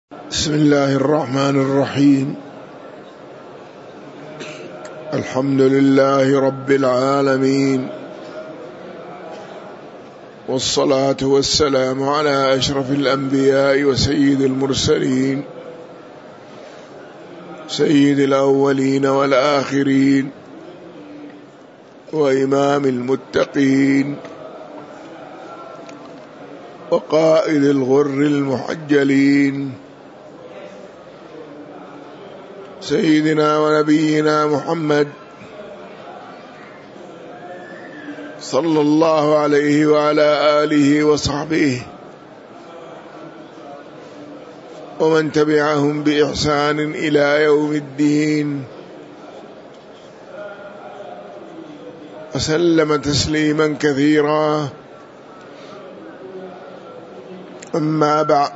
بسم الله الرحمن الرحيم. الحمد لله رب العالمين، والصلاة والسلام على أشرف الأنبياء وسيد المرسلين، سيد الأولين والآخرين، وإمام المتقين، وقائد الغر المحجلين، سيدنا ونبينا محمد صلى الله عليه وعلى آله وصحبه ومن تبعهم بإحسان إلى يوم الدين، وسلم تسليما كثيرا. أما بعد،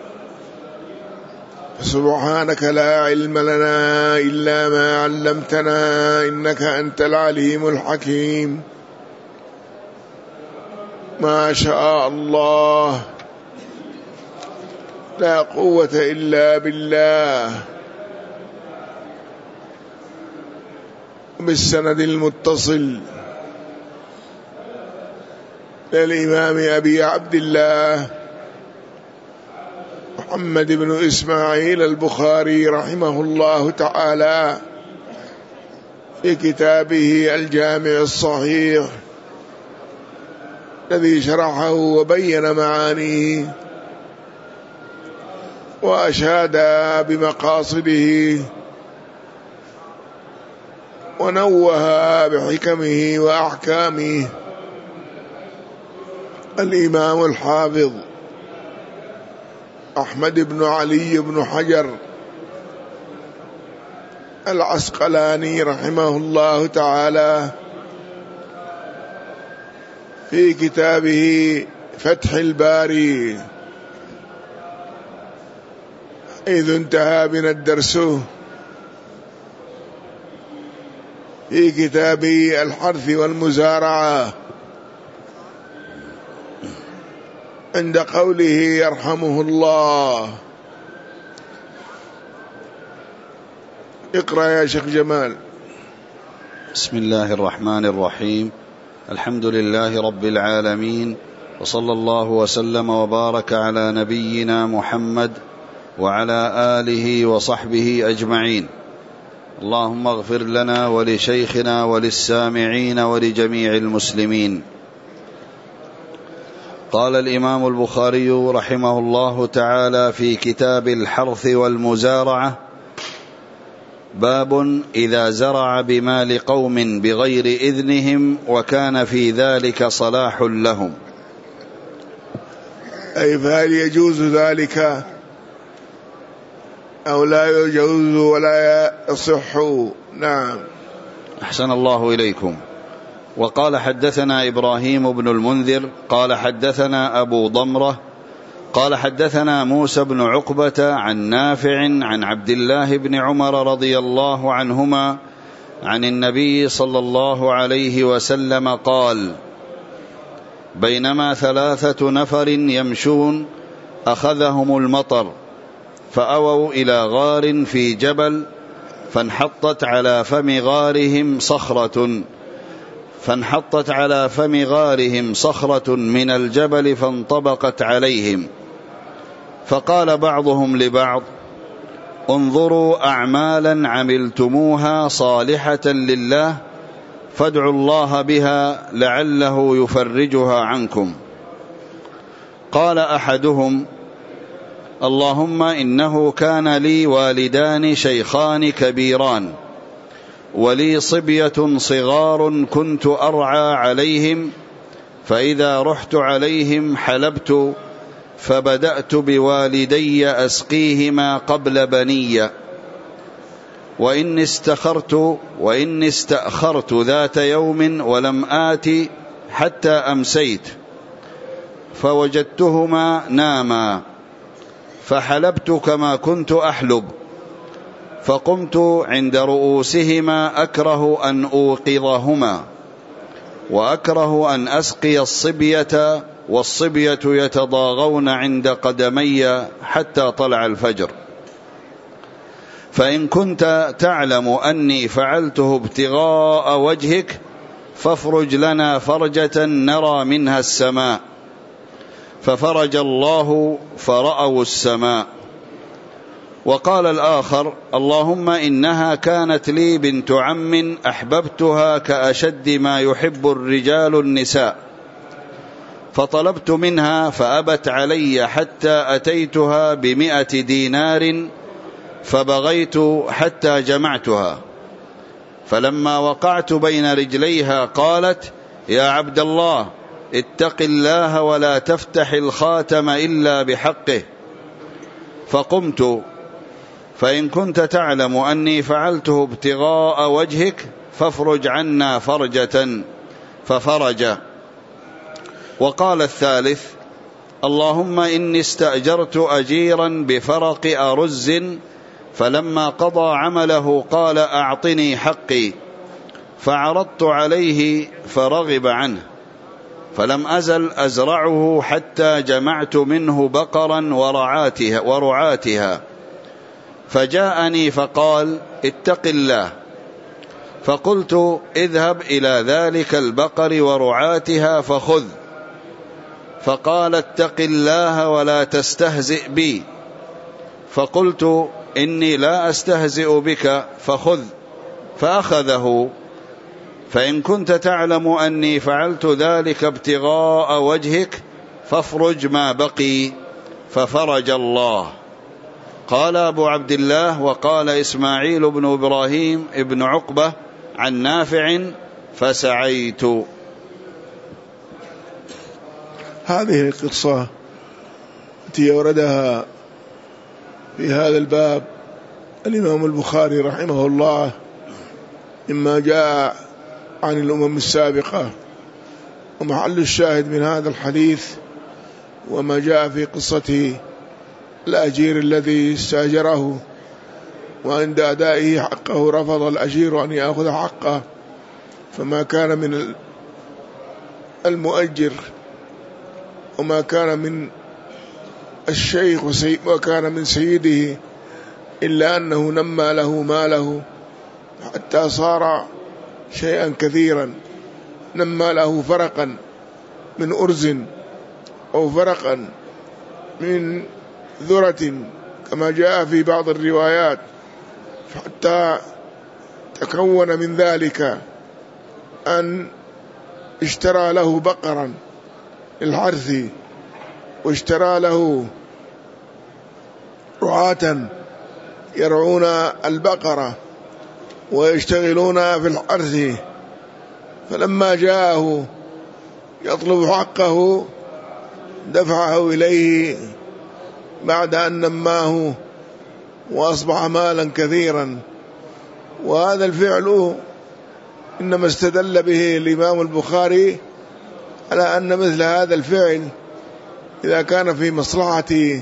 سبحانك لا علم لنا إلا ما علمتنا إنك أنت العليم الحكيم. ما شاء الله، لا قوة إلا بالله. بالسند المتصل للإمام أبي عبد الله محمد بن إسماعيل البخاري رحمه الله تعالى في كتابه الجامع الصحيح الذي شرحه وبين معانيه وأشاد بمقاصده ونوه بحكمه وأحكامه الإمام الحافظ أحمد بن علي بن حجر العسقلاني رحمه الله تعالى في كتابه فتح الباري، إذ انتهى بنا الدرس في كتابه الحرث والمزارعة عند قوله يرحمه الله. اقرأ يا شيخ جمال. بسم الله الرحمن الرحيم. الحمد لله رب العالمين، وصلى الله وسلم وبارك على نبينا محمد وعلى آله وصحبه أجمعين. اللهم اغفر لنا ولشيخنا وللسامعين ولجميع المسلمين. قال الإمام البخاري رحمه الله تعالى في كتاب الحرث والمزارعة: باب إذا زرع بمال قوم بغير إذنهم وكان في ذلك صلاح لهم. أي فهل يجوز ذلك أو لا يجوز ولا يصح؟ نعم. أحسن الله إليكم. وقال حدثنا إبراهيم بن المنذر قال حدثنا أبو ضمرة قال حدثنا موسى بن عقبة عن نافع عن عبد الله بن عمر رضي الله عنهما عن النبي صلى الله عليه وسلم قال: بينما 3 نفر يمشون أخذهم المطر فأووا إلى غار في جبل فانحطت على فم غارهم صخرة من الجبل فانطبقت عليهم، فقال بعضهم لبعض: انظروا أعمالا عملتموها صالحة لله فادعوا الله بها لعله يفرجها عنكم. قال أحدهم: اللهم إنه كان لي والدان شيخان كبيران ولي صبية صغار كنت أرعى عليهم، فإذا رحت عليهم حلبت فبدأت بوالدي أسقيهما قبل بني، وإني استأخرت ذات يوم ولم آت حتى أمسيت فوجدتهما ناما، فحلبت كما كنت أحلب، فقمت عند رؤوسهما أكره أن أوقظهما وأكره أن أسقي الصبية والصبية يتضاغون عند قدمي حتى طلع الفجر، فإن كنت تعلم أني فعلته ابتغاء وجهك فافرج لنا فرجة نرى منها السماء. ففرج الله فرأوا السماء. وقال الآخر: اللهم إنها كانت لي بنت عم أحببتها كأشد ما يحب الرجال النساء، فطلبت منها فأبت علي حتى أتيتها ب100 دينار، فبغيت حتى جمعتها، فلما وقعت بين رجليها قالت: يا عبد الله اتق الله ولا تفتح الخاتم إلا بحقه. فقمت: فإن كنت تعلم أني فعلته ابتغاء وجهك فافرج عنا فرجة، ففرج. وقال الثالث: اللهم إني استأجرت أجيرا بفرق أرز، فلما قضى عمله قال: أعطني حقي، فعرضت عليه فرغب عنه، فلم أزل أزرعه حتى جمعت منه بقرا ورعاتها، فجاءني فقال: اتق الله. فقلت: اذهب إلى ذلك البقر ورعاتها فخذ. فقال: اتق الله ولا تستهزئ بي. فقلت: إني لا أستهزئ بك، فخذ. فأخذه. فإن كنت تعلم أني فعلت ذلك ابتغاء وجهك فافرج ما بقي، ففرج الله. قال أبو عبد الله: وقال إسماعيل بن إبراهيم ابن عقبة عن نافع: فسعيت. هذه القصة التي وردها في هذا الباب الإمام البخاري رحمه الله مما جاء عن الأمم السابقة، ومحل الشاهد من هذا الحديث وما جاء في قصة الأجير الذي استأجره، وعند أدائه حقه رفض الأجير أن يأخذ حقه، فما كان من المؤجر وما كان من الشيخ وكان من سيده إلا أنه نمى له ماله حتى صار شيئا كثيرا، نمى له فرقا من أرز أو فرقا من ذرة كما جاء في بعض الروايات، حتى تكون من ذلك أن اشترى له بقرا للحرث، واشترى له رعاة يرعون البقرة ويشتغلون في الحرث. فلما جاءه يطلب حقه دفعه إليه بعد أن نماه وأصبح مالا كثيرا. وهذا الفعل إنما استدل به الإمام البخاري على أن مثل هذا الفعل إذا كان في مصلحة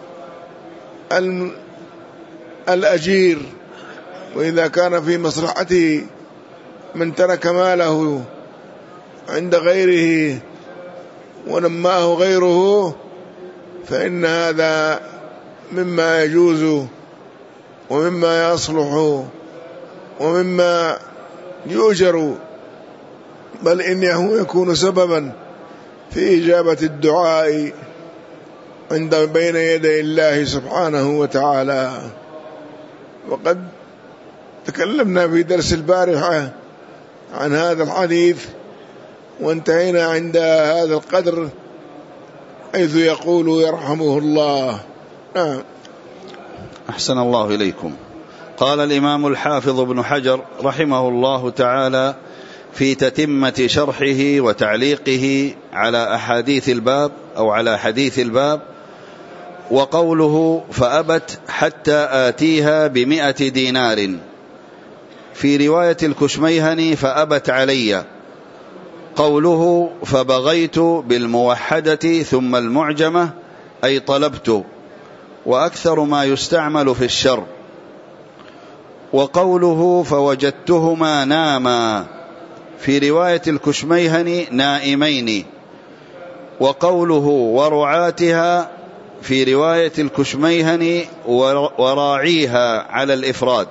الأجير، وإذا كان في مصلحة من ترك ماله عند غيره ونماه غيره، فإن هذا مما يجوز ومما يصلح ومما يؤجر، بل إنه يكون سببا في إجابة الدعاء عند بين يدي الله سبحانه وتعالى. وقد تكلمنا في درس البارحة عن هذا الحديث، وانتهينا عند هذا القدر حيث يقول يرحمه الله. أحسن الله إليكم. قال الإمام الحافظ ابن حجر رحمه الله تعالى في تتمة شرحه وتعليقه على أحاديث الباب أو على حديث الباب: وقوله فأبت حتى آتيها ب100 دينار، في رواية الكشميهني فأبت علي. قوله فبغيت بالموحدة ثم المعجمة أي طلبت، وأكثر ما يستعمل في الشر. وقوله فوجدتهما ناما، في رواية الكشميهني نائمين، وقوله ورعاتها في رواية الكشميهني وراعيها على الإفراد.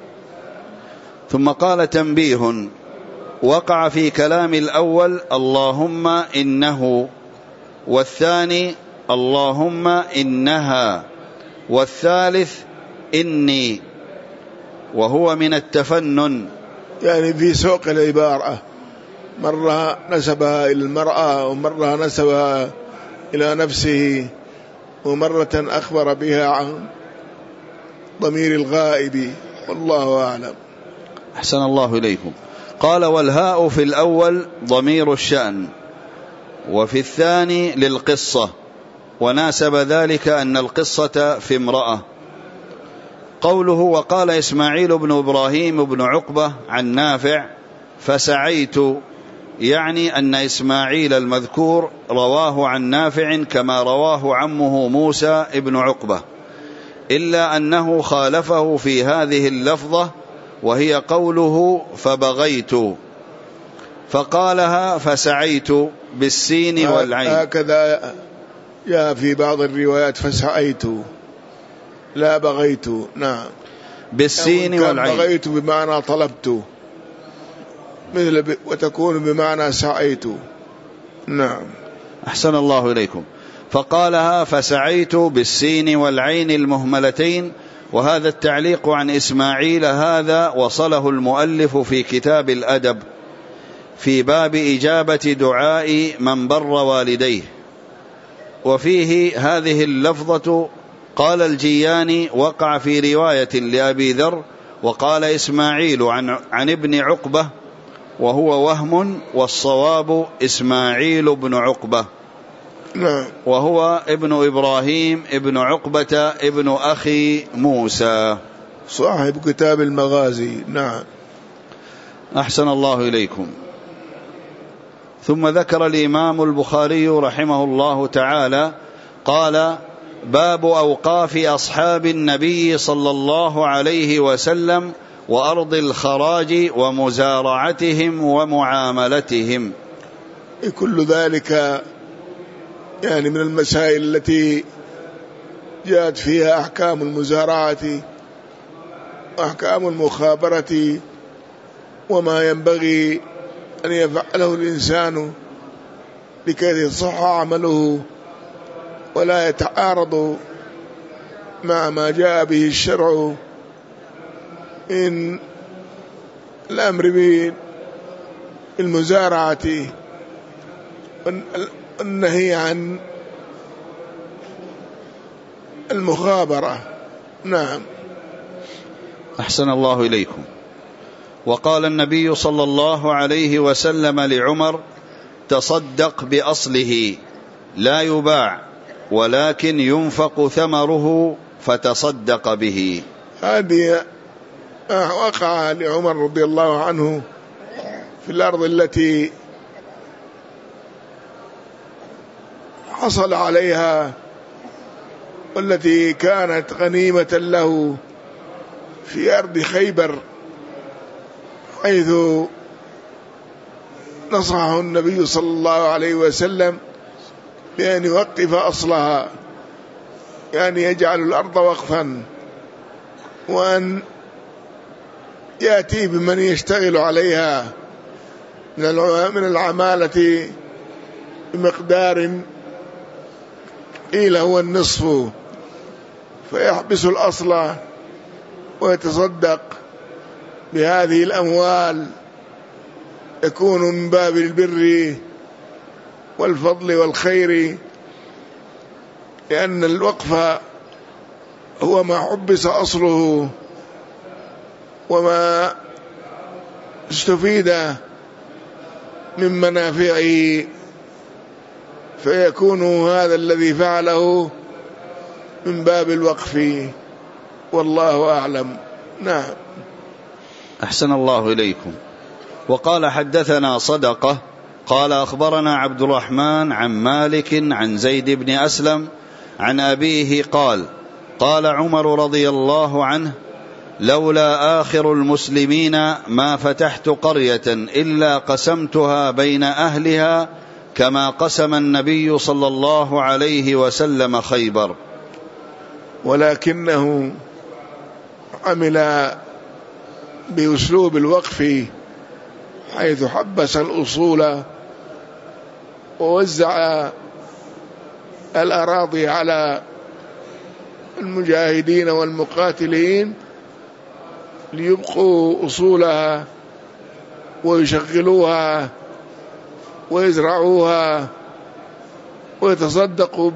ثم قال تنبيه: وقع في كلام الأول اللهم إنه، والثاني اللهم إنها، والثالث إني، وهو من التفنن، يعني في سوق العبارة، مرة نسبها إلى المرأة ومرة نسبها إلى نفسه ومرة أخبر بها عن ضمير الغائب، والله أعلم. أحسن الله إليكم. قال: والهاء في الأول ضمير الشأن، وفي الثاني للقصة، وناسب ذلك أن القصة في امرأة. قوله: وقال إسماعيل بن إبراهيم بن عقبة عن نافع فسعيت، يعني أن إسماعيل المذكور رواه عن نافع كما رواه عمه موسى بن عقبة، إلا أنه خالفه في هذه اللفظة، وهي قوله فبغيت، فقالها فسعيت بالسين والعين. هكذا جاء في بعض الروايات فسعيت لا بغيت. نعم، بالسين والعين. بغيت بمعنى طلبت، مثل وتكون بمعنى سعيت. نعم. أحسن الله إليكم. فقالها فسعيت بالسين والعين المهملتين. وهذا التعليق عن إسماعيل هذا وصله المؤلف في كتاب الأدب في باب إجابة دعاء من بر والديه، وفيه هذه اللفظة. قال الجياني: وقع في رواية لأبي ذر وقال إسماعيل عن ابن عقبة، وهو وهم، والصواب إسماعيل بن عقبة، وهو ابن إبراهيم ابن عقبة ابن أخي موسى صاحب كتاب المغازي. نعم. أحسن الله إليكم. ثم ذكر الإمام البخاري رحمه الله تعالى قال: باب أوقاف أصحاب النبي صلى الله عليه وسلم وأرض الخراج ومزارعتهم ومعاملتهم. كل ذلك يعني من المسائل التي جاءت فيها أحكام المزارعة وأحكام المخابرة، وما ينبغي أن يفعله الإنسان لكي يصح عمله ولا يتعارض مع ما جاء به الشرع من الأمر بالمزارعة والنهي عن المخابرة. نعم. أحسن الله إليكم. وقال النبي صلى الله عليه وسلم لعمر: تصدق بأصله لا يباع ولكن ينفق ثمره فتصدق به. هذه وقع لعمر رضي الله عنه في الأرض التي حصل عليها والتي كانت غنيمة له في أرض خيبر، حيث نصحه النبي صلى الله عليه وسلم بأن يوقف أصلها، يعني يجعل الأرض وقفا، وأن يأتي بمن يشتغل عليها من العمالة بمقدار قيل هو النصف، فيحبس الأصل ويتصدق بهذه الأموال، يكون من باب البر والفضل والخير، لأن الوقف هو ما حبس أصله وما استفيد من منافعه، فيكون هذا الذي فعله من باب الوقف، والله أعلم. نعم. أحسن الله إليكم. وقال: حدثنا صدقة قال: أخبرنا عبد الرحمن عن مالك عن زيد بن أسلم عن أبيه قال: قال عمر رضي الله عنه: لولا آخر المسلمين ما فتحت قرية إلا قسمتها بين أهلها كما قسم النبي صلى الله عليه وسلم خيبر، ولكنه عمل بأسلوب الوقف حيث حبس الأصول ووزع الأراضي على المجاهدين والمقاتلين ليبقوا أصولها ويشغلوها ويزرعوها ويتصدقوا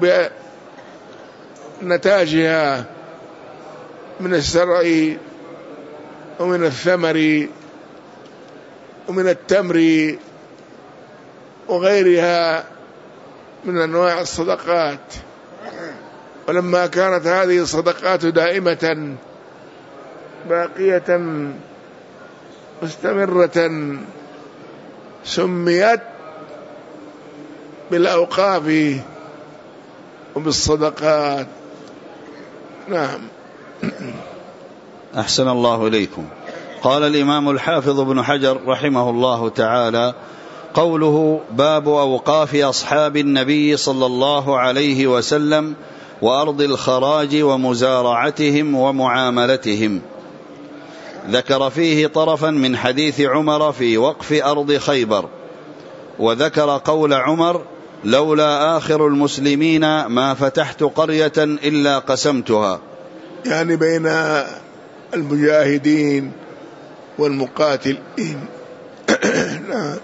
بنتاجها من الزرع ومن الثمر ومن التمر وغيرها من أنواع الصدقات. ولما كانت هذه الصدقات دائمة باقية مستمرة سميت بالأوقاف وبالصدقات. نعم. أحسن الله إليكم. قال الإمام الحافظ ابن حجر رحمه الله تعالى: قوله باب أوقاف أصحاب النبي صلى الله عليه وسلم وأرض الخراج ومزارعتهم ومعاملتهم، ذكر فيه طرفا من حديث عمر في وقف أرض خيبر، وذكر قول عمر: لولا آخر المسلمين ما فتحت قرية إلا قسمتها، يعني بين المجاهدين والمقاتلين. نعم.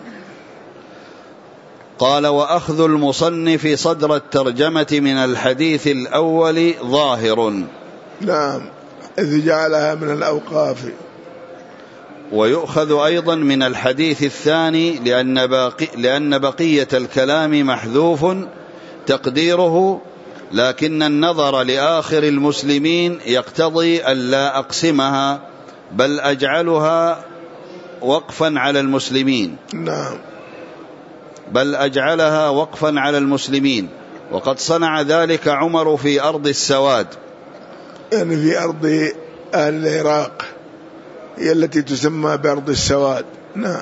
قال: وأخذ المصنف صدر الترجمة من الحديث الأول ظاهر. نعم، إذ جعلها من الأوقاف. ويؤخذ أيضا من الحديث الثاني لأن بقية الكلام محذوف تقديره: لكن النظر لآخر المسلمين يقتضي ألا أقسمها بل أجعلها وقفا على المسلمين. نعم. بل أجعلها وقفا على المسلمين، وقد صنع ذلك عمر في أرض السواد، يعني في أرض أهل العراق، هي التي تسمى بأرض السواد. نعم.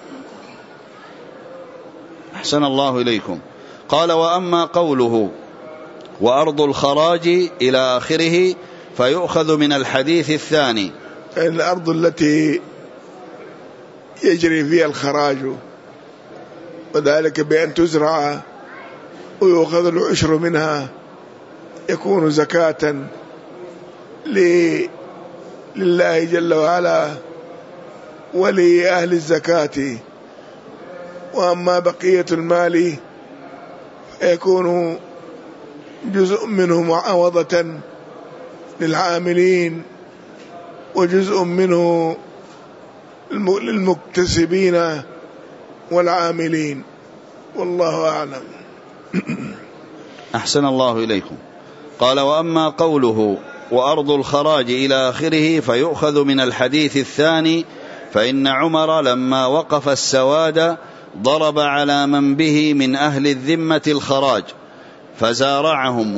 أحسن الله إليكم. قال: وأما قوله وأرض الخراج إلى آخره فيؤخذ من الحديث الثاني، الأرض التي يجري فيها الخراج، وذلك بأن تزرع ويؤخذ العشر منها، يكون زكاة لله جل وعلا ولأهل الزكاة. وأما بقية المال يكون جزء منه معاوضة للعاملين وجزء منه للمكتسبين والعاملين، والله أعلم. أحسن الله إليكم. قال: وأما قوله وأرض الخراج إلى آخره فيؤخذ من الحديث الثاني، فإن عمر لما وقف السواد ضرب على من به من أهل الذمة الخراج فزارعهم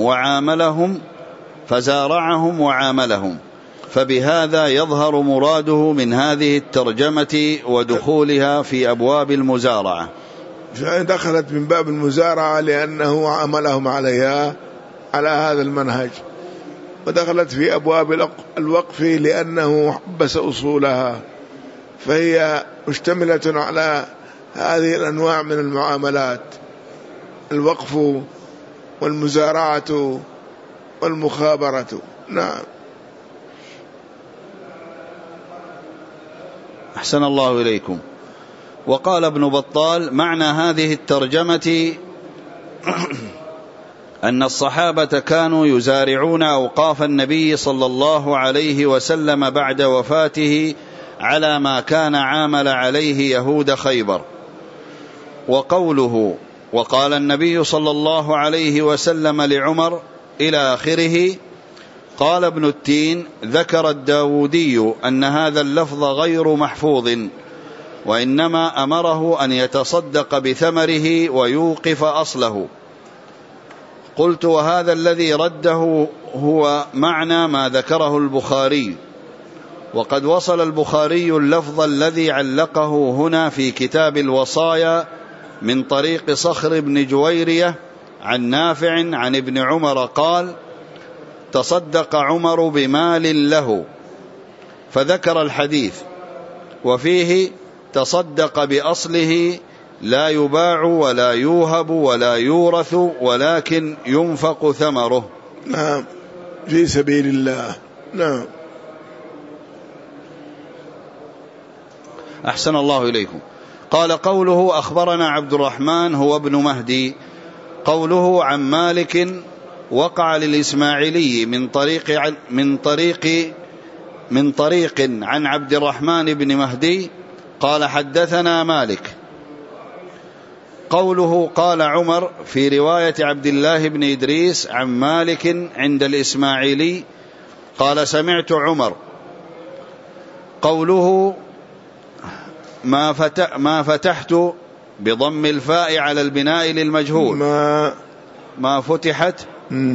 وعاملهم، فبهذا يظهر مراده من هذه الترجمة ودخولها في أبواب المزارعة. دخلت من باب المزارعة لأنه عاملهم عليها على هذا المنهج، ودخلت في أبواب الوقف لأنه حبس أصولها، فهي مشتملة على هذه الأنواع من المعاملات: الوقف والمزارعة والمخابرة. نعم. أحسن الله إليكم. وقال ابن بطال: معنى هذه الترجمة أن الصحابة كانوا يزارعون أوقاف النبي صلى الله عليه وسلم بعد وفاته على ما كان عامل عليه يهود خيبر. وقوله وقال النبي صلى الله عليه وسلم لعمر إلى آخره، قال ابن التين: ذكر الداودي أن هذا اللفظ غير محفوظ، وإنما أمره أن يتصدق بثمره ويوقف أصله. قلت: وهذا الذي رده هو معنى ما ذكره البخاري، وقد وصل البخاري اللفظ الذي علقه هنا في كتاب الوصايا من طريق صخر بن جويرية عن نافع عن ابن عمر قال: تصدق عمر بمال له، فذكر الحديث، وفيه: تصدق بأصله لا يباع ولا يوهب ولا يورث ولكن ينفق ثمره. نعم، في سبيل الله. نعم. أحسن الله إليكم. قال: قوله أخبرنا عبد الرحمن هو ابن مهدي. قوله عن مالك وقع للإسماعيلي من طريق عن عبد الرحمن بن مهدي قال: حدثنا مالك. قوله قال عمر في رواية عبد الله بن إدريس عن مالك عند الإسماعيلي قال: سمعت عمر. قوله ما فتحت بضم الفاء على البناء للمجهول، ما فتحت.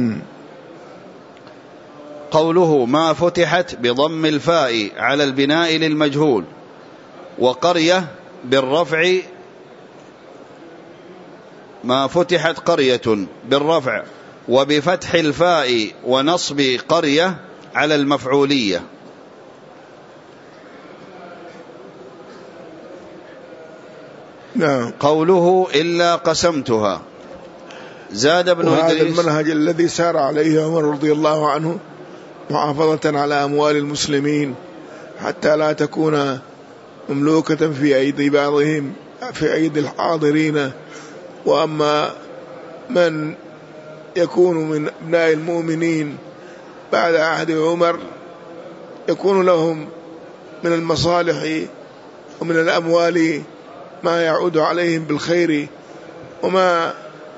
قوله ما فتحت بضم الفاء على البناء للمجهول، وقرية بالرفع، ما فتحت قرية بالرفع، وبفتح الفاء ونصب قرية على المفعولية. نعم. قوله إلا قسمتها، زاد ابن إدريس. وهذا المنهج الذي سار عليه عمر رضي الله عنه، محافظة على أموال المسلمين حتى لا تكون مملوكة في أيدي بعضهم، في أيدي الحاضرين. وأما من يكون من أبناء المؤمنين بعد عهد عمر يكون لهم من المصالح ومن الأموال ما يعود عليهم بالخير وما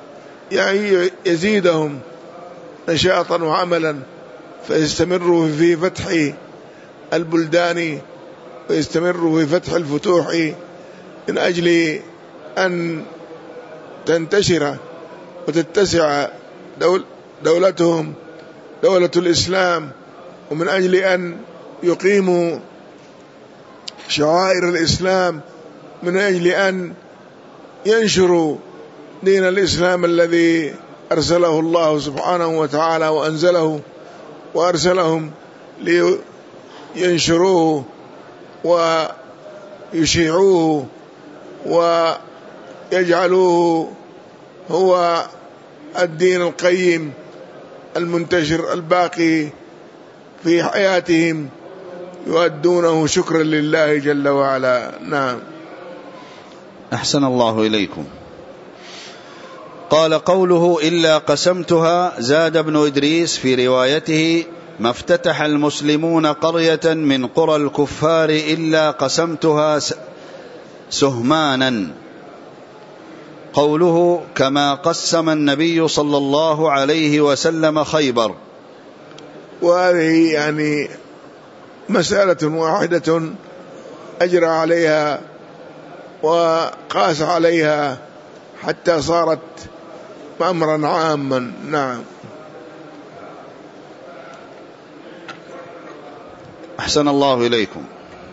يزيدهم نشاطا وعملا، فيستمروا في فتح البلدان ويستمروا في فتح الفتوح من أجل أن تنتشر وتتسع دولتهم، دولة الإسلام، ومن أجل أن يقيموا شعائر الإسلام، من أجل أن ينشروا دين الإسلام الذي أرسله الله سبحانه وتعالى وأنزله وأرسلهم لينشروه ويشيعوه ويجعلوه هو الدين القيم المنتشر الباقي في حياتهم، يؤدونه شكرا لله جل وعلا. نعم. أحسن الله إليكم. قال: قوله إلا قسمتها، زاد ابن إدريس في روايته: ما افتتح المسلمون قرية من قرى الكفار إلا قسمتها سهمانا. قوله كما قسم النبي صلى الله عليه وسلم خيبر. وهذه يعني مسألة واحدة أجرى عليها وقاس عليها حتى صارت أمرا عاما. نعم. أحسن الله إليكم.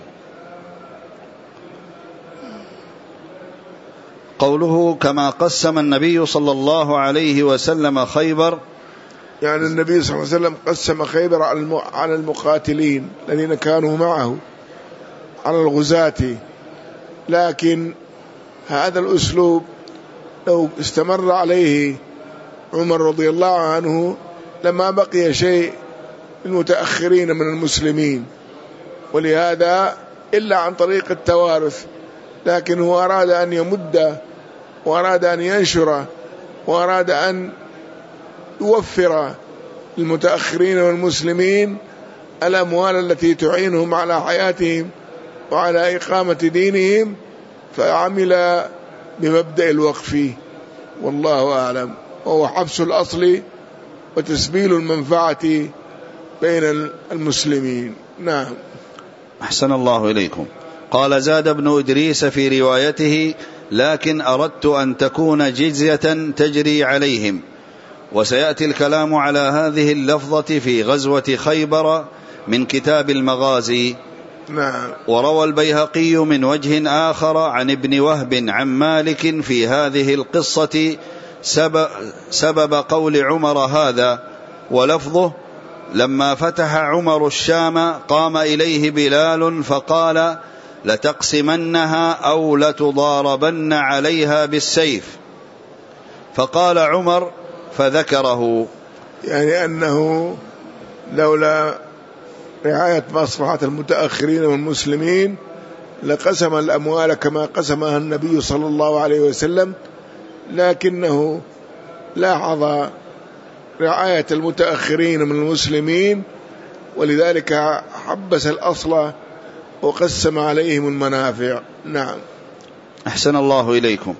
قوله كما قسم النبي صلى الله عليه وسلم خيبر، يعني النبي صلى الله عليه وسلم قسم خيبر على المقاتلين الذين كانوا معه، على الغزاة. لكن هذا الأسلوب لو استمر عليه عمر رضي الله عنه لما بقي شيء للمتأخرين من المسلمين، ولهذا إلا عن طريق التوارث. لكن هو أراد أن يمد وأراد أن ينشر وأراد أن يوفر للمتأخرين والمسلمين الأموال التي تعينهم على حياتهم وعلى إقامة دينهم، فعمل بمبدأ الوقف، والله أعلم، وهو حبس الأصل وتسبيل المنفعة بين المسلمين. نعم. أحسن الله إليكم. قال: زاد ابن إدريس في روايته: لكن أردت أن تكون جزية تجري عليهم. وسيأتي الكلام على هذه اللفظة في غزوة خيبر من كتاب المغازي. نعم. وروى البيهقي من وجه آخر عن ابن وهب عن مالك في هذه القصة سبب قول عمر هذا، ولفظه: لما فتح عمر الشام قام إليه بلال فقال: لتقسمنها أو لتضاربن عليها بالسيف. فقال عمر فذكره، يعني أنه لولا رعاية مصلحة المتأخرين والمسلمين لقسم الأموال كما قسمها النبي صلى الله عليه وسلم، لكنه لاحظ رعاية المتأخرين من المسلمين ولذلك حبس الأصل وقسم عليهم المنافع. نعم. أحسن الله إليكم.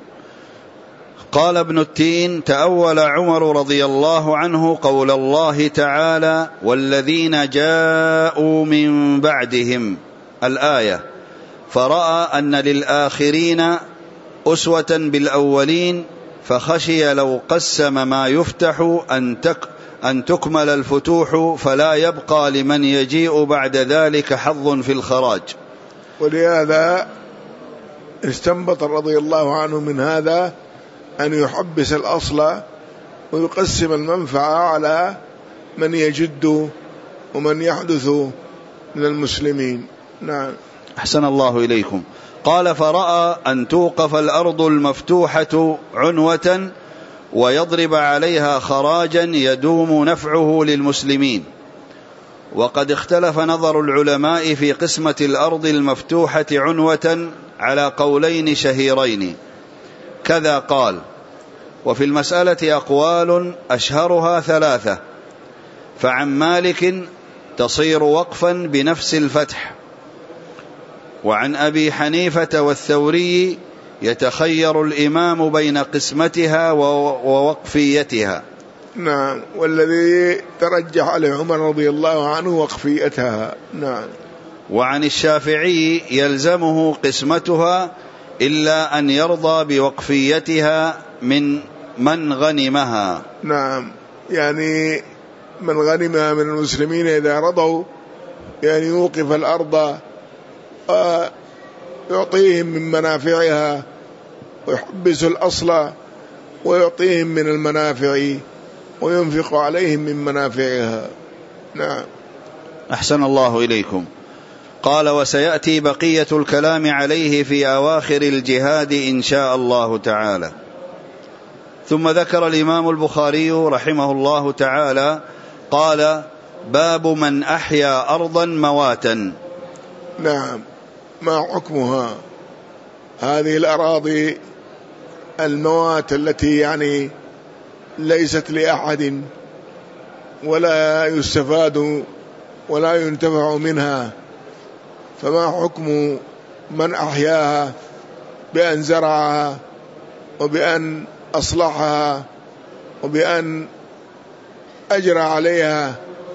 قال ابن التين: تأول عمر رضي الله عنه قول الله تعالى: والذين جاءوا من بعدهم الآية، فرأى أن للآخرين أسوة بالأولين، فخشي لو قسم ما يفتح أن تكمل الفتوح فلا يبقى لمن يجيء بعد ذلك حظ في الخراج. ولهذا استنبط رضي الله عنه من هذا أن يحبس الأصل ويقسم المنفعة على من يجد ومن يحدث من المسلمين. نعم. أحسن الله إليكم. قال: فرأى أن توقف الأرض المفتوحة عنوة ويضرب عليها خراجا يدوم نفعه للمسلمين. وقد اختلف نظر العلماء في قسمة الأرض المفتوحة عنوة على قولين شهيرين، كذا قال. وفي المسألة أقوال أشهرها ثلاثة: فعن مالك تصير وقفا بنفس الفتح، وعن أبي حنيفة والثوري يتخير الإمام بين قسمتها ووقفيتها. نعم. والذي ترجح عليه عمر رضي الله عنه وقفيتها. نعم. وعن الشافعي يلزمه قسمتها إلا أن يرضى بوقفيتها من غنمها. نعم. يعني من غنمها من المسلمين إذا رضوا يعني يوقف الأرض ويعطيهم من منافعها ويحبس الأصل ويعطيهم من المنافع وينفق عليهم من منافعها. نعم. أحسن الله إليكم. قال: وسيأتي بقية الكلام عليه في أواخر الجهاد إن شاء الله تعالى. ثم ذكر الإمام البخاري رحمه الله تعالى قال: باب من أحيا أرضا مواتا. نعم. ما حكمها هذه الأراضي الموات التي يعني ليست لأحد ولا يستفاد ولا ينتفع منها، فما حكم من أحياها بأن زرعها وبأن أصلحها وبأن أجرى عليها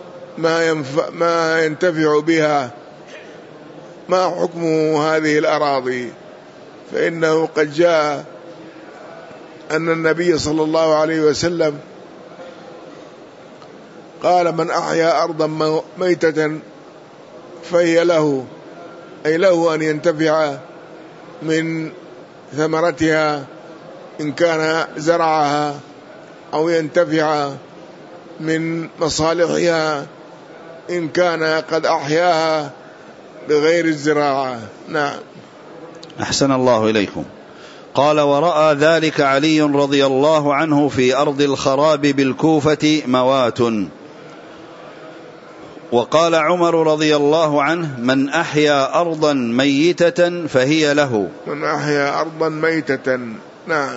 ما ينتفع بها؟ ما حكم هذه الأراضي؟ فإنه قد جاء أن النبي صلى الله عليه وسلم قال: من أحيا أرضا ميتة فهي له، أي له أن ينتفع من ثمرتها إن كان زرعها، أو ينتفع من مصالحها إن كان قد أحياها بغير الزراعة. نعم. أحسن الله إليكم. قال: ورأى ذلك علي رضي الله عنه في أرض الخراب بالكوفة موات. وقال عمر رضي الله عنه: من أحيا أرضا ميتة فهي له. من أحيا أرضا ميتة. نعم.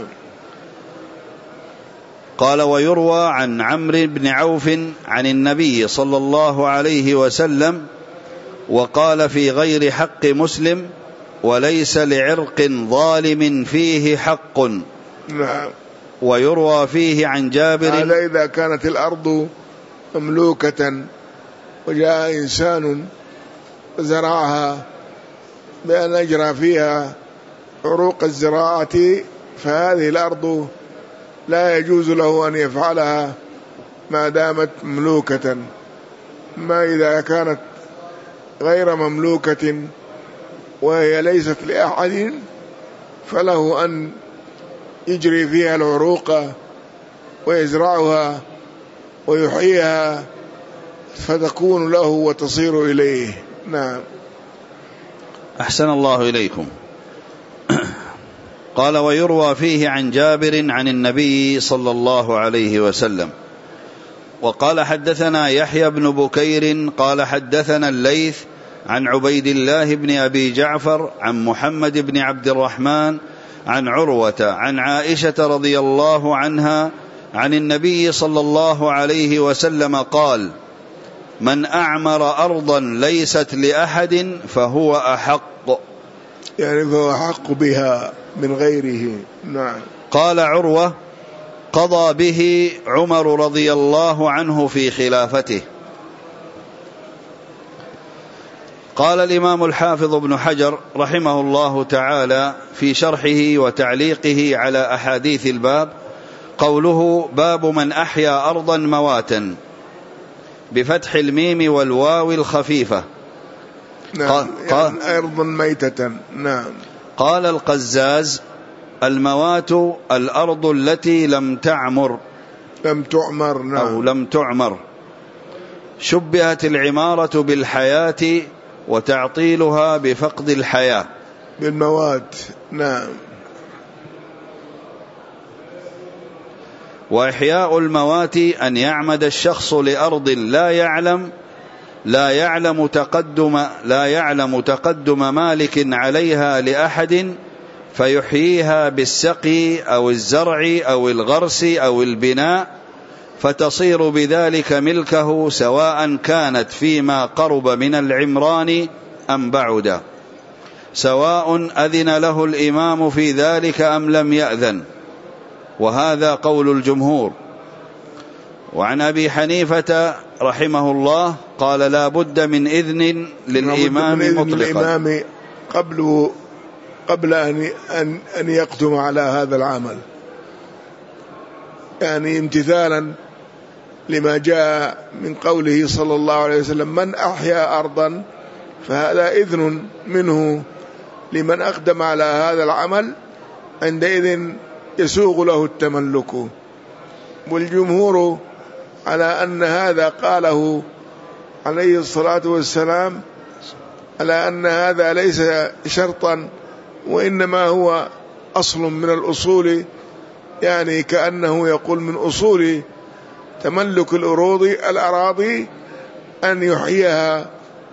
قال: ويروى عن عمرو بن عوف عن النبي صلى الله عليه وسلم وقال في غير حق مسلم: وليس لعرق ظالم فيه حق. نعم. ويروى فيه عن جابر: هذا إذا كانت الأرض مملوكة وجاء إنسان زرعها بأن أجرى فيها عروق الزراعة، فهذه الأرض لا يجوز له أن يفعلها ما دامت مملوكة. ما إذا كانت غير مملوكة وهي ليست لأحد فله أن يجري فيها العروق ويزرعها ويحييها فتكون له وتصير إليه. نعم. أحسن الله إليكم. قال ويروى فيه عن جابر عن النبي صلى الله عليه وسلم. وقال حدثنا يحيى بن بكير قال حدثنا الليث عن عبيد الله بن أبي جعفر عن محمد بن عبد الرحمن عن عروة عن عائشة رضي الله عنها عن النبي صلى الله عليه وسلم قال من أعمر أرضا ليست لأحد فهو أحق، يعني فهو أحق بها من غيره. نعم. قال عروة قضى به عمر رضي الله عنه في خلافته. قال الإمام الحافظ ابن حجر رحمه الله تعالى في شرحه وتعليقه على أحاديث الباب قوله باب من أحيا أرضا مواتا بفتح الميم والواو الخفيفة. نعم. يعني أرضا ميتة. نعم. قال القزاز الموات الأرض التي لم تعمر نعم. أو لم تعمر. شبهت العمارة بالحياة وتعطيلها بفقد الحياة بالموات. نعم. وإحياء الموات أن يعمد الشخص لأرض لا يعلم تقدم مالك عليها لأحد فيحييها بالسقي أو الزرع أو الغرس أو البناء فتصير بذلك ملكه سواء كانت فيما قرب من العمران أم بعد، سواء أذن له الإمام في ذلك أم لم يأذن، وهذا قول الجمهور. وعن أبي حنيفة رحمه الله قال لا بد من إذن للإمام مطلقا قبل أن يقدم على هذا العمل، يعني امتثالا لما جاء من قوله صلى الله عليه وسلم من أحيا أرضا، فهذا إذن منه لمن أقدم على هذا العمل، عندئذ يسوغ له التملك. والجمهور على أن هذا قاله عليه الصلاة والسلام على أن هذا ليس شرطا وإنما هو أصل من الأصول، يعني كأنه يقول من أصول تملك الأراضي أن يحييها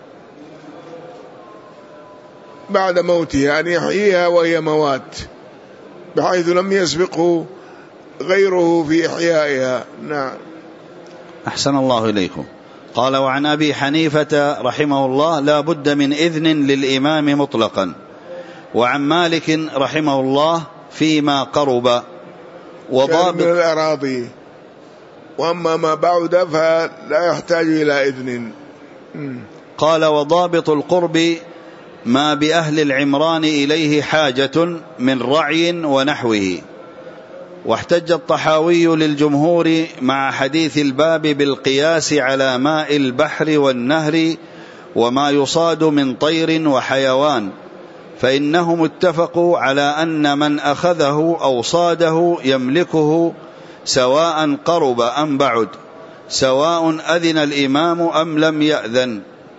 بعد موتها، أن يحييها وهي موات بحيث لم يسبقه غيره في إحيائها. نعم. أحسن الله إليكم. قال وعن أبي حنيفة رحمه الله لا بد من إذن للإمام مطلقا. وعن مالك رحمه الله فيما قرب وضابط من الأراضي، وأما ما بعد فلا يحتاج إلى إذن. قال وضابط القرب ما بأهل العمران إليه حاجة من رعي ونحوه. واحتج الطحاوي للجمهور مع حديث الباب بالقياس على ماء البحر والنهر وما يصاد من طير وحيوان، فإنهم اتفقوا على أن من أخذه أو صاده يملكه سواء قرب أم بعد، سواء أذن الإمام أم لم يأذن.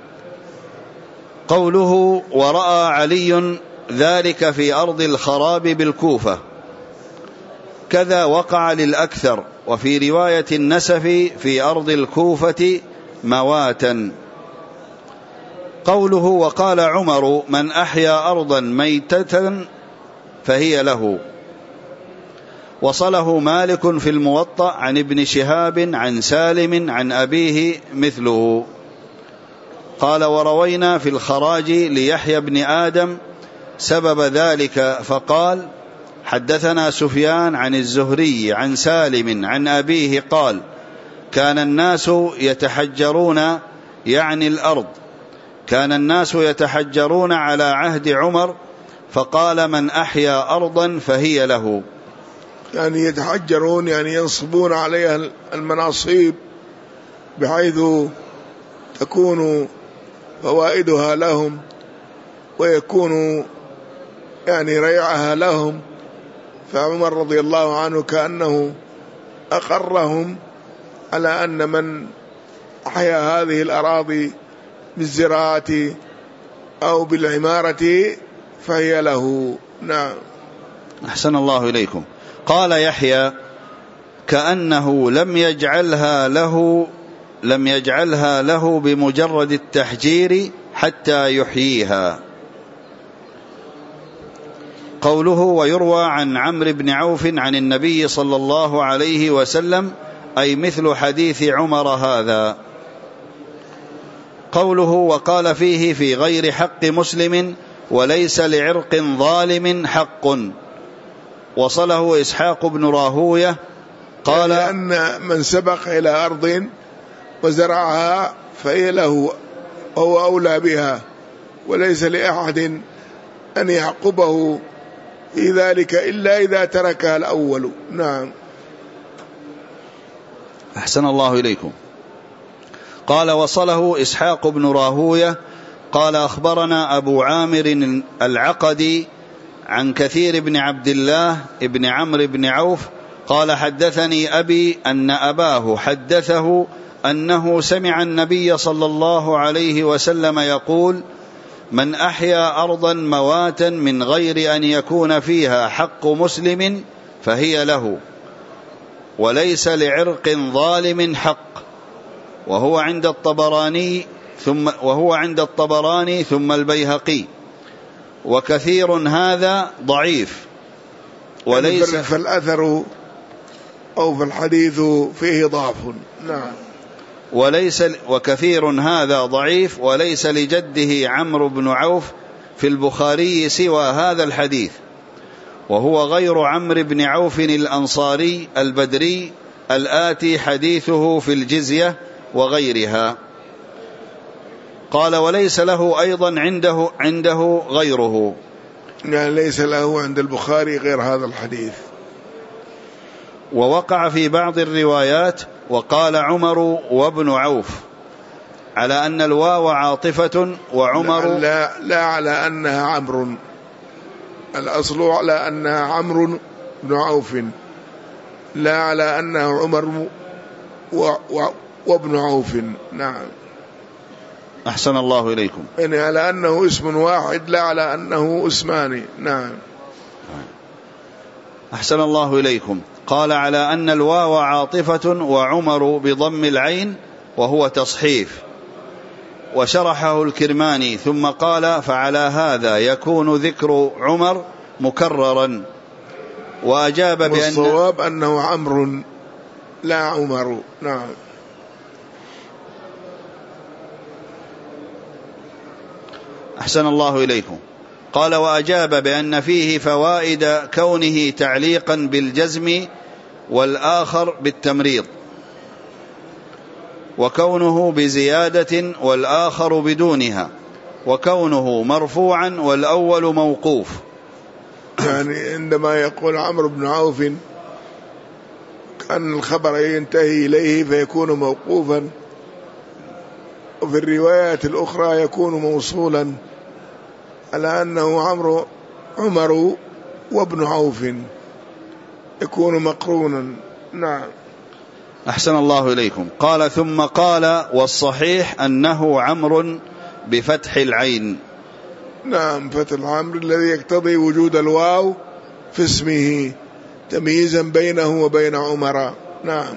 قوله ورأى علي ذلك في أرض الخراب بالكوفة، كذا وقع للأكثر، وفي رواية النسف في أرض الكوفة مواتا. قوله وقال عمر من أحيا أرضا ميتة فهي له، وصله مالك في الموطأ عن ابن شهاب عن سالم عن أبيه مثله. قال وروينا في الخراج ليحيى بن آدم سبب ذلك فقال حدثنا سفيان عن الزهري عن سالم عن أبيه قال كان الناس يتحجرون، يعني الأرض، كان الناس يتحجرون على عهد عمر فقال من أحيا أرضا فهي له، يعني يتحجرون يعني ينصبون عليها المناصيب بحيث تكون فوائدها لهم ويكون يعني ريعها لهم. فعمر رضي الله عنه كأنه أقرهم على أن من أحيا هذه الأراضي بالزراعة أو بالعمارة فهي له. نعم. أحسن الله إليكم. قال يحيى: كأنه لم يجعلها له بمجرد التحجير حتى يحييها. قوله: ويروى عن عمرو بن عوف عن النبي صلى الله عليه وسلم، أي مثل حديث عمر هذا. قوله: وقال فيه في غير حق مسلم وليس لعرق ظالم حق. وصله إسحاق بن راهوية قال: أن من سبق إلى أرض وزرعها فهي له، هو أولى بها، وليس لأحد أن يعقبه في ذلك إلا إذا تركها الأول. نعم. أحسن الله إليكم. قال: وصله إسحاق بن راهوية قال: أخبرنا أبو عامر العقدي عن كثير بن عبد الله بن عمرو بن عوف قال: حدثني أبي أن أباه حدثه أنه سمع النبي صلى الله عليه وسلم يقول: من أحيا أرضا مواتا من غير أن يكون فيها حق مسلم فهي له، وليس لعرق ظالم حق. وهو عند الطبراني ثم البيهقي. وكثير هذا ضعيف وليس، فالأثر أو في الحديث فيه ضعف. نعم. وكثير هذا ضعيف وليس لجده عمرو بن عوف في البخاري سوى هذا الحديث، وهو غير عمرو بن عوف الأنصاري البدري الآتي حديثه في الجزية وغيرها. قال: وليس له أيضا عنده غيره، يعني ليس له عند البخاري غير هذا الحديث. ووقع في بعض الروايات: وقال عمر وابن عوف، على أن الواو عاطفة وعمر لا على أنها عمرو، الأصل على أنها عمرو بن عوف، لا على أنه عمر وابن عوف. نعم. أحسن الله إليكم. يعني على أنه اسم واحد لا على أنه اسمان. نعم. أحسن الله إليكم. قال: على أن الواو عاطفة وعمر بضم العين، وهو تصحيف. وشرحه الكرماني ثم قال: فعلى هذا يكون ذكر عمر مكررا. وأجاب بأن والصواب أنه عمرو لا عمر. نعم. أحسن الله إليكم. قال: وأجاب بأن فيه فوائد كونه تعليقا بالجزم والآخر بالتمريض، وكونه بزيادة والآخر بدونها، وكونه مرفوعا والأول موقوف. يعني عندما يقول عمرو بن عوف كأن الخبر ينتهي إليه فيكون موقوفا، وفي الروايات الأخرى يكون موصولا، على أنه عمر وابن عوف يكون مقرونا. نعم. أحسن الله إليكم. قال: ثم قال: والصحيح أنه عمرو بفتح العين. نعم، فتح العمر الذي يقتضي وجود الواو في اسمه تمييزا بينه وبين عمر. نعم.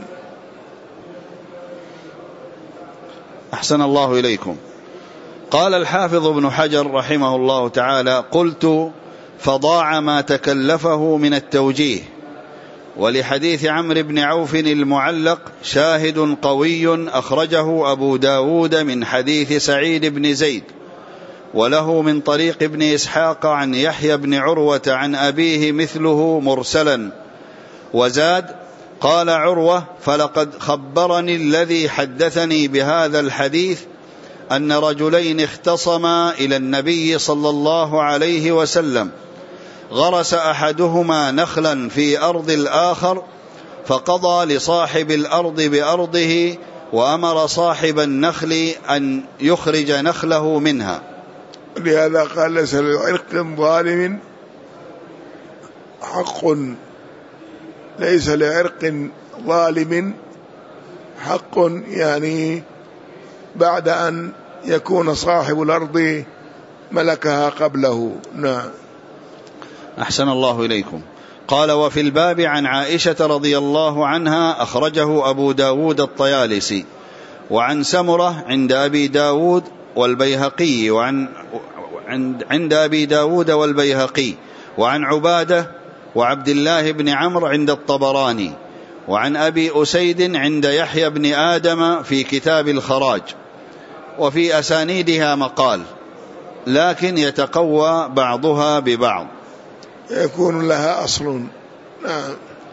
أحسن الله إليكم. قال الحافظ ابن حجر رحمه الله تعالى: قلت: فضاع ما تكلفه من التوجيه. ولحديث عمرو بن عوف المعلق شاهد قوي أخرجه أبو داود من حديث سعيد بن زيد، وله من طريق ابن إسحاق عن يحيى بن عروة عن أبيه مثله مرسلا. وزاد: قال عروة: فلقد خبرني الذي حدثني بهذا الحديث أن رجلين اختصما إلى النبي صلى الله عليه وسلم، غرس أحدهما نخلا في أرض الآخر، فقضى لصاحب الأرض بأرضه وأمر صاحب النخل أن يخرج نخله منها. لهذا قال ليس لعرق ظالم حق، ليس لعرق ظالم حق، يعني بعد أن يكون صاحب الأرض ملكها قبله. نعم. أحسن الله إليكم. قال: وفي الباب عن عائشة رضي الله عنها أخرجه أبو داود الطيالسي، وعن سمرة عند أبي داود والبيهقي، عند أبي داود والبيهقي، وعن عبادة وعبد الله بن عمرو عند الطبراني، وعن أبي أسيد عند يحيى بن آدم في كتاب الخراج، وفي أسانيدها مقال، لكن يتقوى بعضها ببعض، يكون لها أصل. نعم.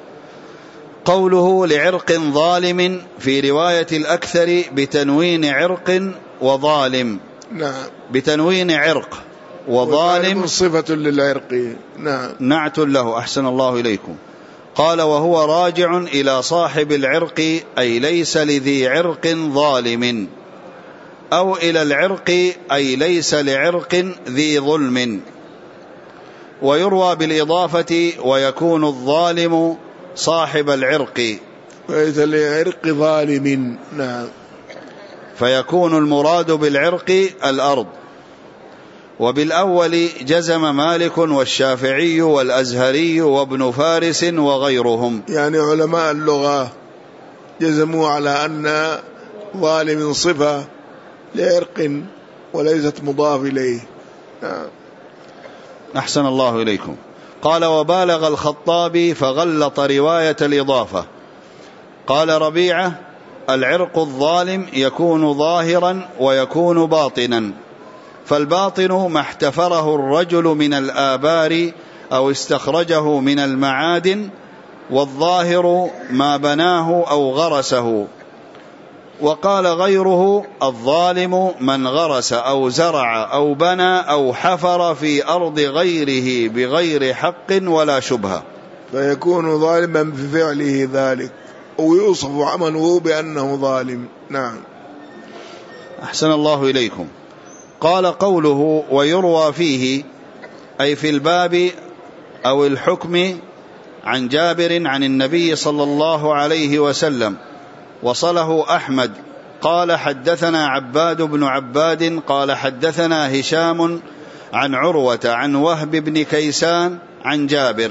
قوله لعرق ظالم في رواية الأكثر بتنوين عرق وظالم. نعم. بتنوين عرق وظالم صفة للعرق. نعم. نعت له. أحسن الله إليكم. قال: وهو راجع إلى صاحب العرق، أي ليس لذي عرق ظالم، أو إلى العرق، أي ليس لعرق ذي ظلم. ويروى بالإضافة: ويكون الظالم صاحب العرق، ليس لعرق ظالم. نعم. فيكون المراد بالعرق الأرض. وبالأول جزم مالك والشافعي والأزهري وابن فارس وغيرهم، يعني علماء اللغة جزموا على أن ظالم صفة لعرق وليست مضاف إليه. نعم. أحسن الله إليكم. قال: وبالغ الخطابي فغلط رواية الإضافة. قال ربيعة: العرق الظالم يكون ظاهرا ويكون باطنا، فالباطن ما احتفره الرجل من الآبار أو استخرجه من المعادن، والظاهر ما بناه أو غرسه. وقال غيره: الظالم من غرس أو زرع أو بنى أو حفر في أرض غيره بغير حق ولا شبهة، فيكون ظالما بفعله ذلك، ويوصف عمله بأنه ظالم. نعم. أحسن الله إليكم. قال: قوله ويروى فيه، أي في الباب أو الحكم، عن جابر عن النبي صلى الله عليه وسلم، وصله أحمد. قال: حدثنا عباد بن عباد قال حدثنا هشام عن عروة عن وهب بن كيسان عن جابر،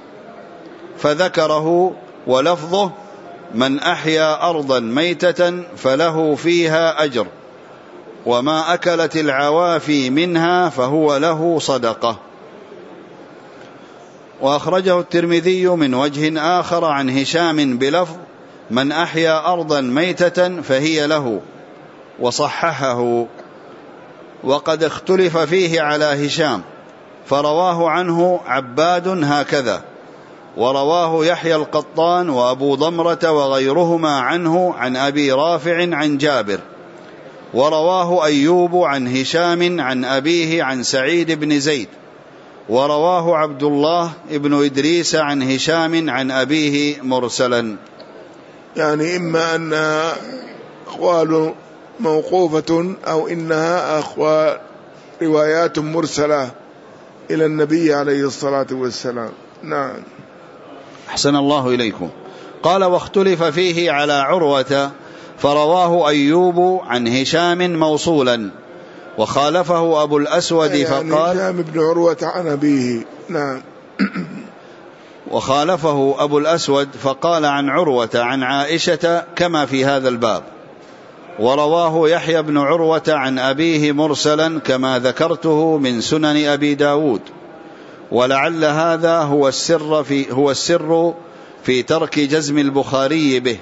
فذكره، ولفظه: من أحيا أرضا ميتة فله فيها أجر، وما أكلت العوافي منها فهو له صدقة. وأخرجه الترمذي من وجه آخر عن هشام بلفظ: من أحيا أرضا ميتة فهي له، وصححه. وقد اختلف فيه على هشام، فرواه عنه عباد هكذا، ورواه يحيى القطان وأبو ضمرة وغيرهما عنه عن أبي رافع عن جابر، ورواه أيوب عن هشام عن أبيه عن سعيد بن زيد، ورواه عبد الله بن إدريس عن هشام عن أبيه مرسلا. يعني إما أنها أقوال موقوفة أو إنها أقوال روايات مرسلة إلى النبي عليه الصلاة والسلام. نعم. أحسن الله إليكم. قال: واختلف فيه على عروة، فرواه أيوب عن هشام موصولا، وخالفه أبو الأسود يعني فقال: هشام بن عروة عن أبيه. نعم. وخالفه أبو الأسود فقال عن عروة عن عائشة كما في هذا الباب. ورواه يحيى بن عروة عن أبيه مرسلا كما ذكرته من سنن أبي داود، ولعل هذا هو السر في ترك جزم البخاري به.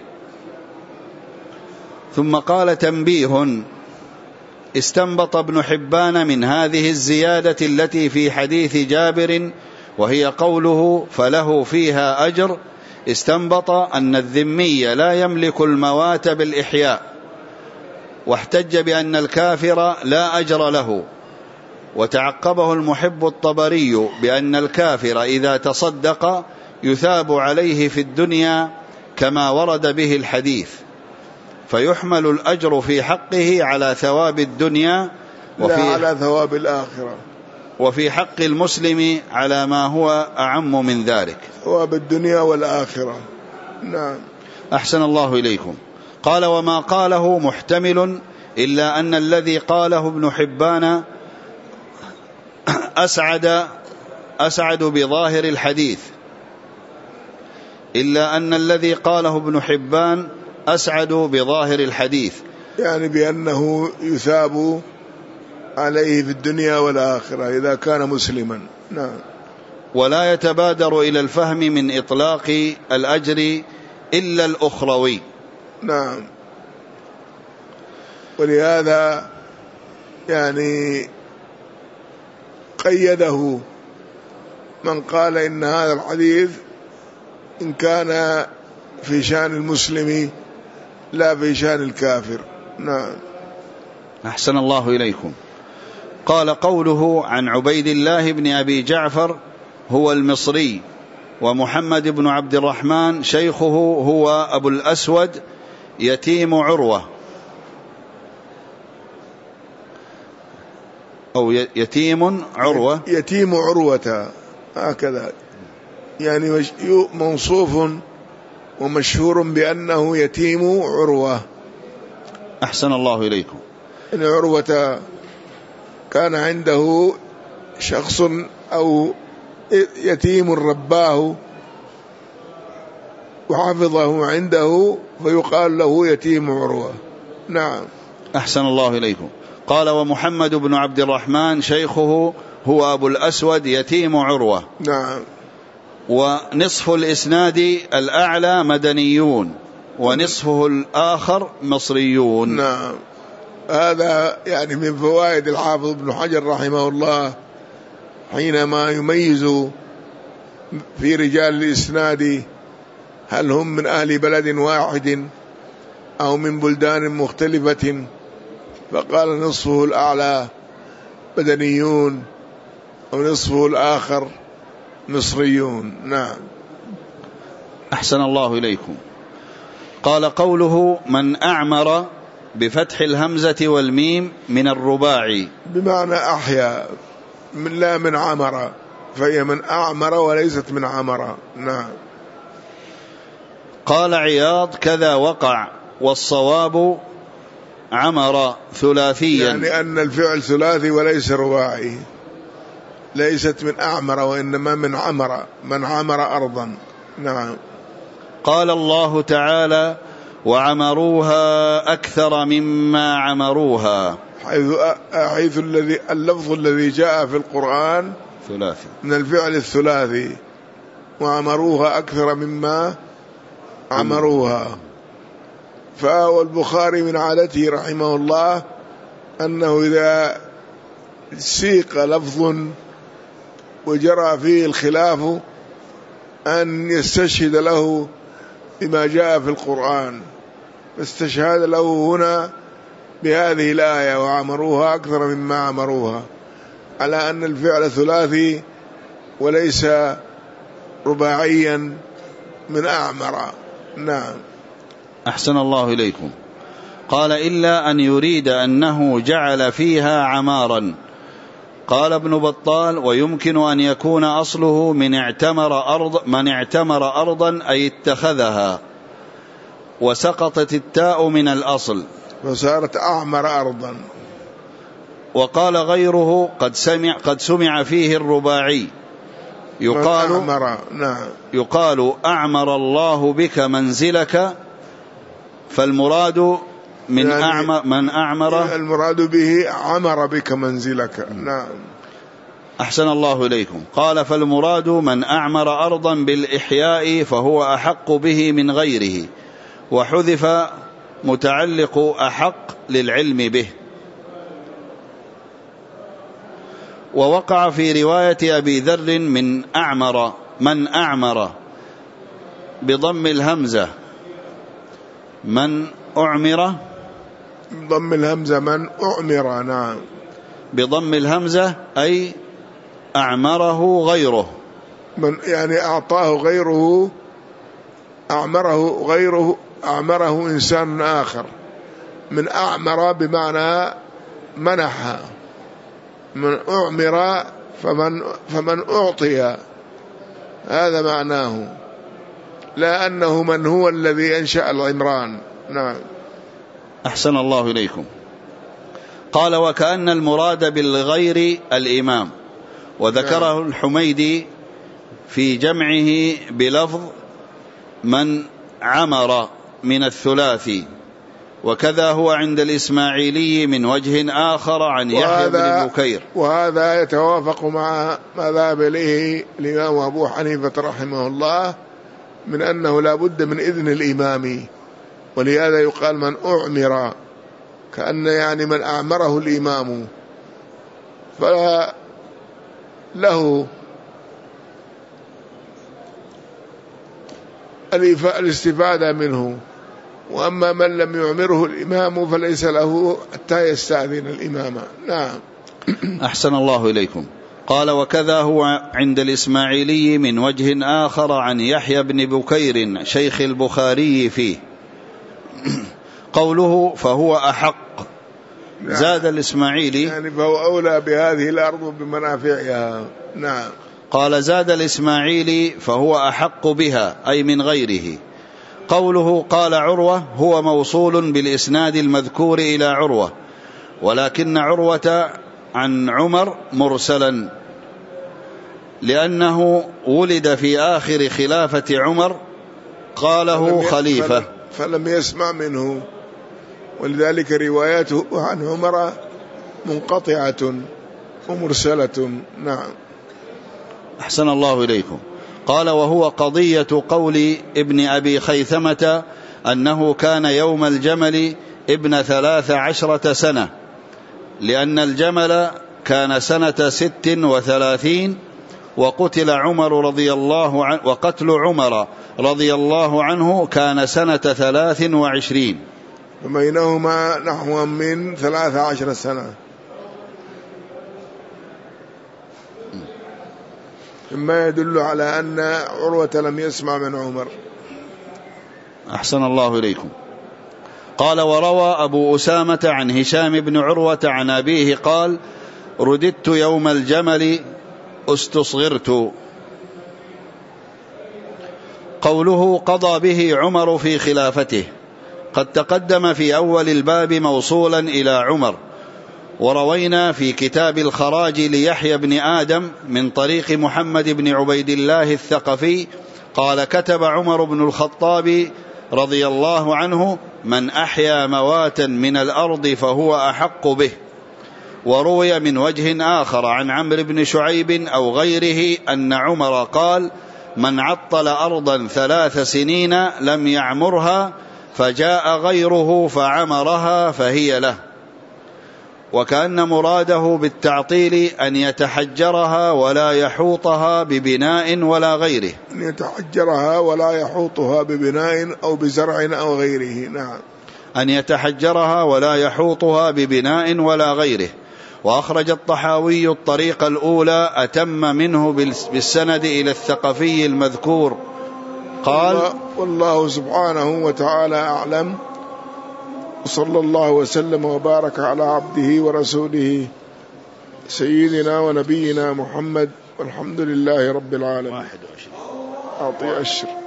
ثم قال: تنبيه: استنبط ابن حبان من هذه الزيادة التي في حديث جابر، وهي قوله فله فيها أجر، استنبط أن الذمي لا يملك الموات بالإحياء، واحتج بأن الكافر لا أجر له. وتعقبه المحب الطبري بأن الكافر إذا تصدق يثاب عليه في الدنيا كما ورد به الحديث، فيحمل الأجر في حقه على ثواب الدنيا لا على ثواب الآخرة، وفي حق المسلم على ما هو أعم من ذلك، ثواب الدنيا والآخرة. نعم. أحسن الله إليكم. قال: وما قاله محتمل، إلا أن الذي قاله ابن حبان أسعد بظاهر الحديث، إلا أن الذي قاله ابن حبان أسعد بظاهر الحديث، يعني بأنه يثاب عليه في الدنيا والآخرة إذا كان مسلما. نعم. ولا يتبادر إلى الفهم من إطلاق الأجر إلا الأخروي. نعم. ولهذا يعني قيده من قال إن هذا الحديث إن كان في شأن المسلم لا في شأن الكافر. نعم. أحسن الله إليكم. قال: قوله عن عبيد الله بن أبي جعفر هو المصري، ومحمد بن عبد الرحمن شيخه هو أبو الأسود يتيم عروة، أو يتيم عروة، يتيم عروة هكذا، يعني موصوف ومشهور بأنه يتيم عروة. أحسن الله إليكم. إن عروة كان عنده شخص أو يتيم رباه وحفظه عنده فيقال له يتيم عروة. نعم. أحسن الله إليكم. قال: ومحمد بن عبد الرحمن شيخه هو أبو الأسود يتيم عروة. نعم. ونصف الإسناد الأعلى مدنيون، ونصفه الآخر مصريون. نعم. هذا يعني من فوائد الحافظ ابن حجر رحمه الله حينما يميز في رجال الإسناد هل هم من أهل بلد واحد أو من بلدان مختلفة، فقال نصفه الأعلى مدنيون ونصفه الآخر مصريون. نعم. أحسن الله إليكم. قال: قوله من أعمر بفتح الهمزة والميم من الرباعي، بمعنى أحيا، من لا من عمر، فهي من أعمر وليست من عمر. نعم. قال عياض: كذا وقع، والصواب عمر ثلاثيا، يعني أن الفعل ثلاثي وليس رباعي، ليست من أعمر وإنما من عمر، من عمر أرضا. نعم. قال الله تعالى: وعمروها أكثر مما عمروها، حيث اللفظ الذي جاء في القرآن ثلاثي من الفعل الثلاثي، وعمروها أكثر مما عمروها. فالبخاري من عادته رحمه الله أنه إذا سيق لفظ وجرى فيه الخلاف أن يستشهد له بما جاء في القرآن، فاستشهد له هنا بهذه الآية وعمروها أكثر مما عمروها، على أن الفعل ثلاثي وليس رباعيا من أعمر. نعم. أحسن الله إليكم. قال: إلا أن يريد أنه جعل فيها عمارا. قال ابن بطال: ويمكن أن يكون أصله من اعتمر أرضا أي اتخذها، وسقطت التاء من الأصل وصارت أعمر أرضا. وقال غيره: قد سمع فيه الرباعي، يقال أعمر الله بك منزلك، فالمراد من يعني من أعمر، المراد به عمر بك منزلك. نعم. أحسن الله إليكم. قال: فالمراد من أعمر أرضا بالإحياء فهو أحق به من غيره، وحذف متعلق أحق للعلم به. ووقع في رواية أبي ذر من أعمر بضم الهمزة، من أعمر، بضم الهمزة من أعمر. نعم. بضم الهمزة أي أعمره غيره، من يعني أعطاه غيره، أعمره غيره أعمره إنسان آخر، من أعمر بمعنى منح، من أعمر فمن أعطي، هذا معناه، لا أنه من هو الذي أنشأ العمران. نعم. أحسن الله إليكم. قال وكأن المراد بالغير الإمام، وذكره الحميدي في جمعه بلفظ من عمر من الثلاثي، وكذا هو عند الإسماعيلي من وجه آخر عن يحيى بن بكير، وهذا يتوافق مع ما ذهب إليه الإمام أبو حنيفة رحمه الله من أنه لا بد من إذن الإمام، ولهذا يقال من أعمر، كأن يعني من أعمره الإمام فله الاستفادة منه، وأما من لم يعمره الإمام فليس له حتى يستأذن الإمام. نعم. أحسن الله إليكم. قال وكذا هو عند الإسماعيلي من وجه آخر عن يحيى بن بكير شيخ البخاري فيه. قوله فهو أحق، زاد الإسماعيلي يعني فهو أولى بهذه الأرض وبمنافعها. نعم. قال زاد الإسماعيلي فهو أحق بها أي من غيره. قوله قال عروة هو موصول بالإسناد المذكور إلى عروة، ولكن عروة عن عمر مرسلا، لأنه ولد في آخر خلافة عمر قاله خليفة فلم يسمع منه، ولذلك رواياته عن عمر منقطعة ومرسلة. نعم. أحسن الله إليكم. قال وهو قضية قول ابن أبي خيثمة أنه كان يوم الجمل ابن 13 سنة، لأن الجمل كان سنة 36، وقتل عمر رضي الله عنه، وقتل عمر رضي الله عنه كان سنة 23، وبينهما نحو من 13 سنة، مما يدل على أن عروة لم يسمع من عمر. أحسن الله إليكم. قال وروى أبو أسامة عن هشام بن عروة عن أبيه قال رددت يوم الجمل استصغرت. قوله قضى به عمر في خلافته قد تقدم في أول الباب موصولا إلى عمر، وروينا في كتاب الخراج ليحيى بن آدم من طريق محمد بن عبيد الله الثقفي قال كتب عمر بن الخطاب رضي الله عنه من أحيا مواتا من الأرض فهو أحق به. وروي من وجه آخر عن عمرو بن شعيب أو غيره أن عمر قال من عطل أرضا 3 سنين لم يعمرها فجاء غيره فعمرها فهي له. وكأن مراده بالتعطيل أن يتحجرها ولا يحوطها ببناء ولا غيره، أن يتحجرها ولا يحوطها ببناء أو بزرع أو غيره. نعم. أن يتحجرها ولا يحوطها ببناء ولا غيره. وأخرج الطحاوي الطريق الأولى أتم منه بالسند إلى الثقفي المذكور. قال والله سبحانه وتعالى أعلم، صلى الله وسلم وبارك على عبده ورسوله سيدنا ونبينا محمد، والحمد لله رب العالمين. 21 أعطي أشر.